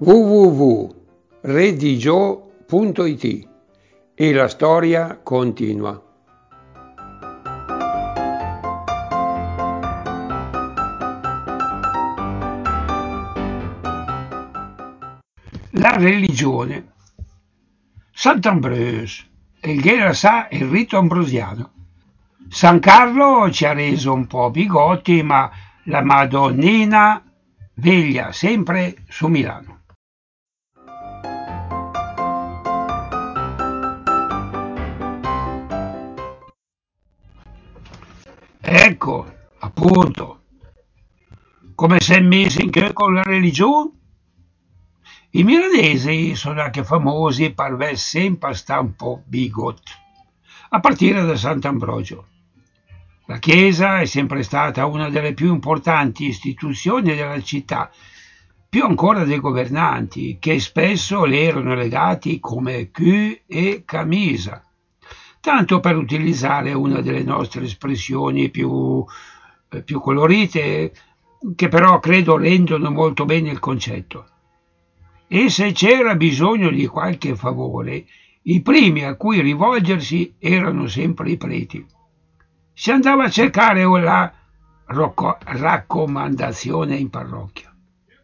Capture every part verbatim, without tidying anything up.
w w w punto redigio punto it e la storia continua. La religione. Sant'Ambrogio, e il che sa il rito ambrosiano. San Carlo ci ha reso un po' bigotti, ma la Madonnina veglia sempre su Milano. Ecco, appunto, come si è messo in che con la religione? I milanesi sono anche famosi per aver sempre stato un po' bigotti, a partire da Sant'Ambrogio. La Chiesa è sempre stata una delle più importanti istituzioni della città, più ancora dei governanti, che spesso le erano legati come cul e camisa, tanto per utilizzare una delle nostre espressioni più, eh, più colorite, che però credo rendono molto bene il concetto. E se c'era bisogno di qualche favore, i primi a cui rivolgersi erano sempre i preti. Si andava a cercare la raccomandazione in parrocchia.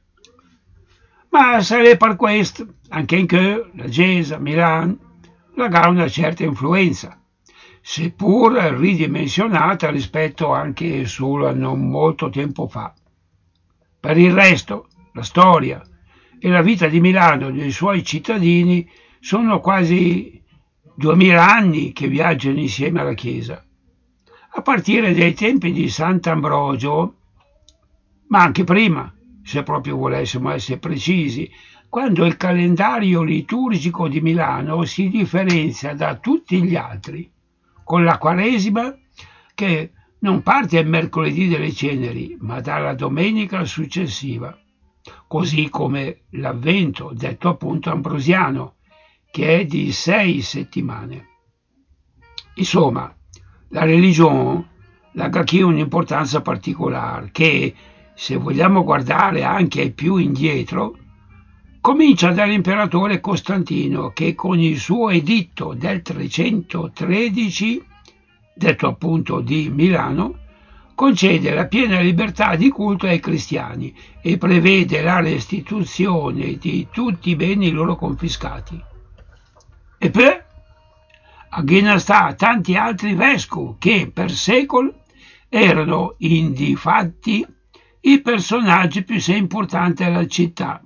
Ma se per questo, anche in che la Chiesa, Milano, ha una certa influenza, seppur ridimensionata rispetto anche solo a non molto tempo fa. Per il resto, la storia e la vita di Milano e dei suoi cittadini sono quasi duemila anni che viaggiano insieme alla Chiesa, a partire dai tempi di Sant'Ambrogio, ma anche prima, se proprio volessimo essere precisi, quando il calendario liturgico di Milano si differenzia da tutti gli altri, con la Quaresima che non parte il mercoledì delle ceneri, ma dalla domenica successiva, così come l'Avvento, detto appunto ambrosiano, che è di sei settimane. Insomma, la religione ha qui un'importanza particolare che, se vogliamo guardare anche più indietro, comincia dall'imperatore Costantino che con il suo editto del trecentotredici, detto appunto di Milano, concede la piena libertà di culto ai cristiani e prevede la restituzione di tutti i beni loro confiscati. E poi a sta tanti altri vescovi che per secoli erano in difatti i personaggi più importanti della città.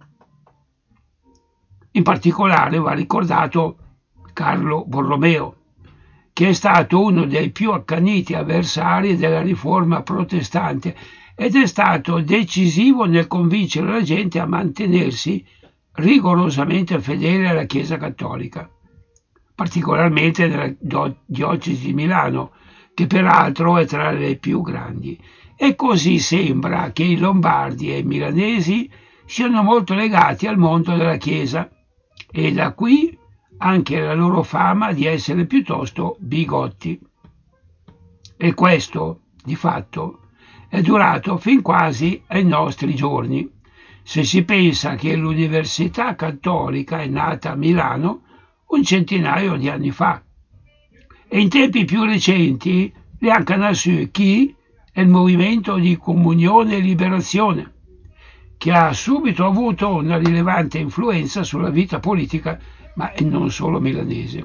In particolare va ricordato Carlo Borromeo, che è stato uno dei più accaniti avversari della riforma protestante ed è stato decisivo nel convincere la gente a mantenersi rigorosamente fedele alla Chiesa cattolica, particolarmente nella diocesi di Milano, che peraltro è tra le più grandi. E così sembra che i lombardi e i milanesi siano molto legati al mondo della Chiesa, e da qui anche la loro fama di essere piuttosto bigotti. E questo, di fatto, è durato fin quasi ai nostri giorni, se si pensa che l'Università Cattolica è nata a Milano un centinaio di anni fa. E in tempi più recenti le anche nasce chi è il movimento di Comunione e Liberazione, che ha subito avuto una rilevante influenza sulla vita politica, ma non solo milanese.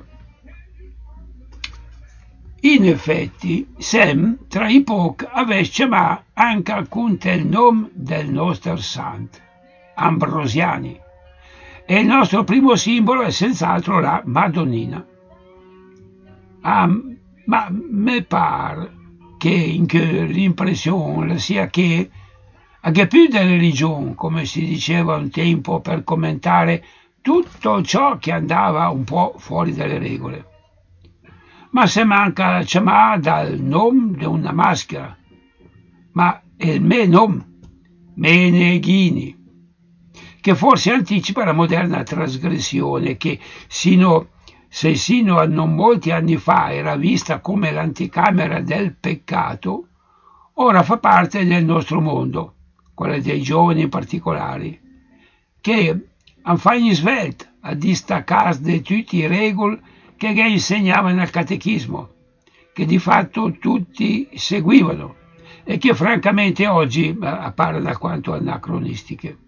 In effetti, Sam tra i pochi aveva chiamato anche alcun il nome del nostro santo, Ambrosiani, e il nostro primo simbolo è senz'altro la Madonnina. Ah, ma mi pare che in che l'impressione sia che anche più di religione, come si diceva un tempo per commentare tutto ciò che andava un po' fuori dalle regole. Ma se manca chiamare dal nome di una maschera, ma è il mio nome, Meneghini, che forse anticipa la moderna trasgressione che sino, se sino a non molti anni fa era vista come l'anticamera del peccato, ora fa parte del nostro mondo, quella dei giovani in particolare, che enfin svelte a distaccarsi da tutte le regole che gli insegnava nel catechismo, che di fatto tutti seguivano e che francamente oggi appaiono alquanto anacronistiche.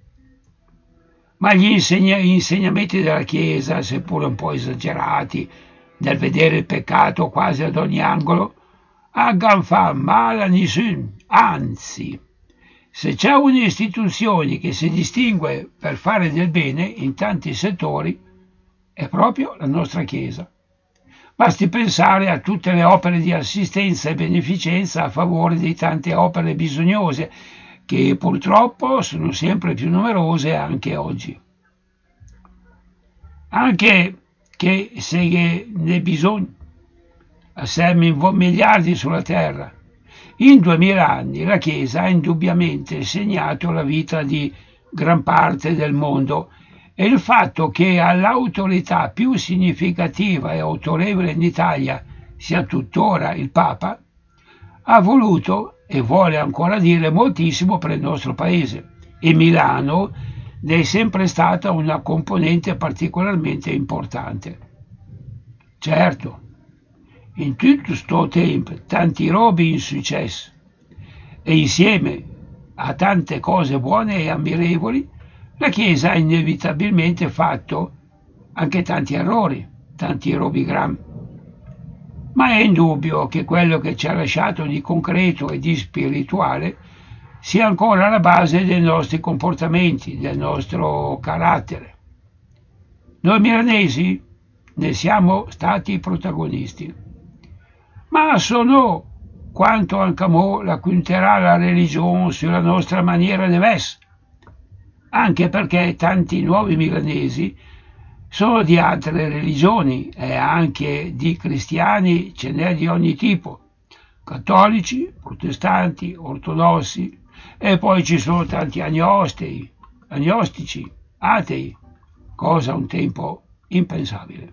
Ma gli insegna- insegnamenti della Chiesa, seppure un po' esagerati, nel vedere il peccato quasi ad ogni angolo, non fanno male a nessuno, anzi, se c'è un'istituzione che si distingue per fare del bene in tanti settori, è proprio la nostra Chiesa. Basti pensare a tutte le opere di assistenza e beneficenza a favore di tante opere bisognose, che purtroppo sono sempre più numerose anche oggi. Anche che se ne bisogna, assieme miliardi sulla terra, in duemila anni la Chiesa ha indubbiamente segnato la vita di gran parte del mondo, e il fatto che all'autorità più significativa e autorevole in Italia sia tuttora il Papa ha voluto e vuole ancora dire moltissimo per il nostro paese, e Milano ne è sempre stata una componente particolarmente importante. Certo, in tutto questo tempo tanti robi in successo, e insieme a tante cose buone e ammirevoli la Chiesa ha inevitabilmente fatto anche tanti errori, tanti robi gran. Ma è indubbio che quello che ci ha lasciato di concreto e di spirituale sia ancora la base dei nostri comportamenti, del nostro carattere. Noi milanesi ne siamo stati protagonisti, ma sono quanto anche mo la quinterà la religione sulla nostra maniera di essere, anche perché tanti nuovi milanesi sono di altre religioni e anche di cristiani ce n'è di ogni tipo, cattolici, protestanti, ortodossi, e poi ci sono tanti agnostei, agnostici, atei, cosa un tempo impensabile.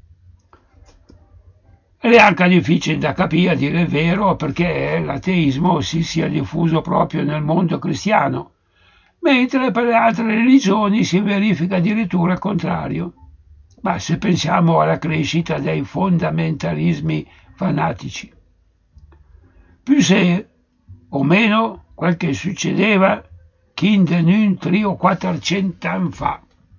Ed è anche difficile da capire, a dire il vero, perché l'ateismo si sia diffuso proprio nel mondo cristiano, mentre per le altre religioni si verifica addirittura il contrario. Ma se pensiamo alla crescita dei fondamentalismi fanatici, più se o meno quel che succedeva in un tre o quattrocento anni fa.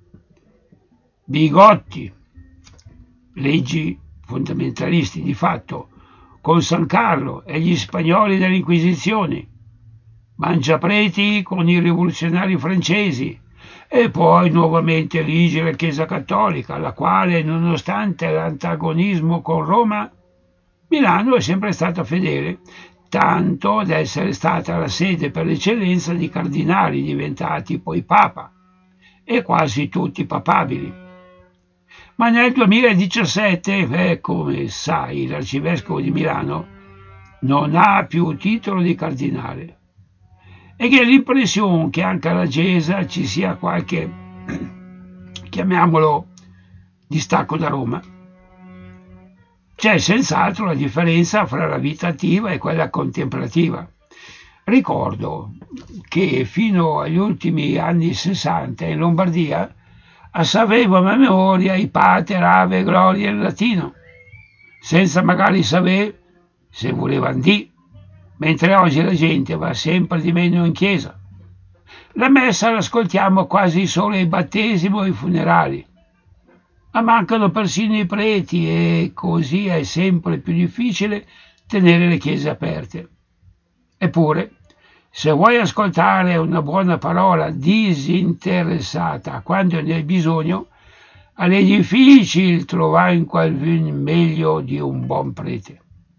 Bigotti, leggi fondamentalisti di fatto, con San Carlo e gli spagnoli dell'Inquisizione, Mangiapreti con i rivoluzionari francesi, e poi nuovamente Ligi la Chiesa Cattolica, la quale, nonostante l'antagonismo con Roma, Milano è sempre stata fedele, tanto da essere stata la sede per eccellenza di cardinali diventati poi papa, e quasi tutti papabili. Ma nel duemiladiciassette, eh, come sai, l'arcivescovo di Milano non ha più titolo di cardinale, e che l'impressione che anche alla Chiesa ci sia qualche, chiamiamolo, distacco da Roma. C'è senz'altro la differenza fra la vita attiva e quella contemplativa. Ricordo che fino agli ultimi anni sessanta in Lombardia sapevo a memoria i pater, ave, gloria in latino, senza magari sapere se volevano dire, mentre oggi la gente va sempre di meno in chiesa. La messa l'ascoltiamo quasi solo ai battesimi o ai funerali, ma mancano persino i preti, e così è sempre più difficile tenere le chiese aperte. Eppure, se vuoi ascoltare una buona parola disinteressata quando ne hai bisogno, è difficile trovare in qualcuno meglio di un buon prete.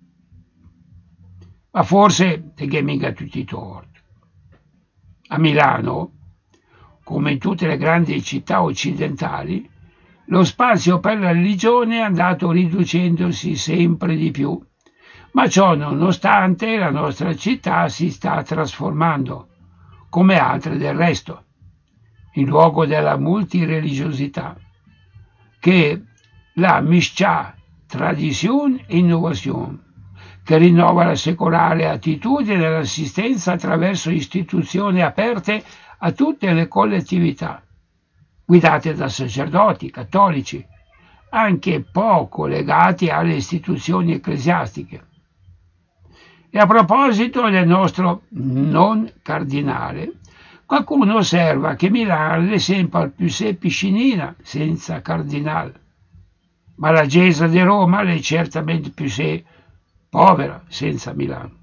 Ma forse è mica tutti i torti. A Milano, come in tutte le grandi città occidentali, lo spazio per la religione è andato riducendosi sempre di più, ma ciò nonostante la nostra città si sta trasformando, come altre del resto, in luogo della multireligiosità, che la miscia tradizione e innovazione, che rinnova la secolare attitudine dell'assistenza attraverso istituzioni aperte a tutte le collettività. guidate da sacerdoti cattolici, anche poco legati alle istituzioni ecclesiastiche. E a proposito del nostro non cardinale, qualcuno osserva che Milano è sempre più se piscinina senza cardinale, ma la Chiesa di Roma è certamente più se povera senza Milano.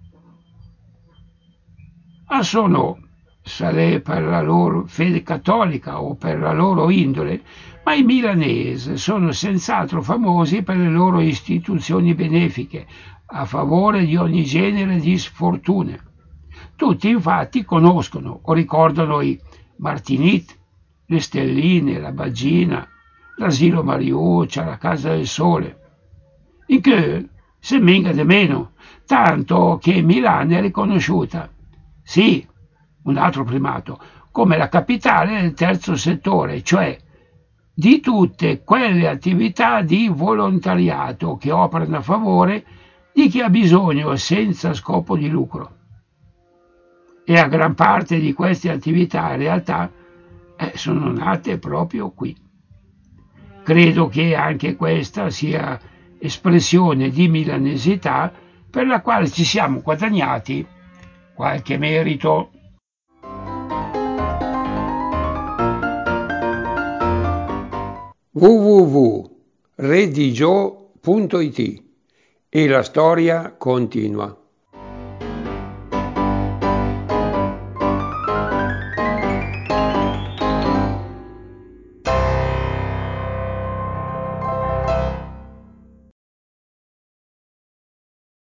A sono, sarà per la loro fede cattolica o per la loro indole, ma i milanesi sono senz'altro famosi per le loro istituzioni benefiche a favore di ogni genere di sfortune. Tutti infatti conoscono o ricordano i Martinit, le Stelline, la Bagina, l'Asilo Mariuccia, la Casa del Sole. In che se minga di meno, tanto che Milano è riconosciuta, sì, un altro primato, come la capitale del terzo settore, cioè di tutte quelle attività di volontariato che operano a favore di chi ha bisogno senza scopo di lucro. E a gran parte di queste attività in realtà eh, sono nate proprio qui. Credo che anche questa sia espressione di milanesità per la quale ci siamo guadagnati qualche merito. w w w punto redigio punto it e la storia continua.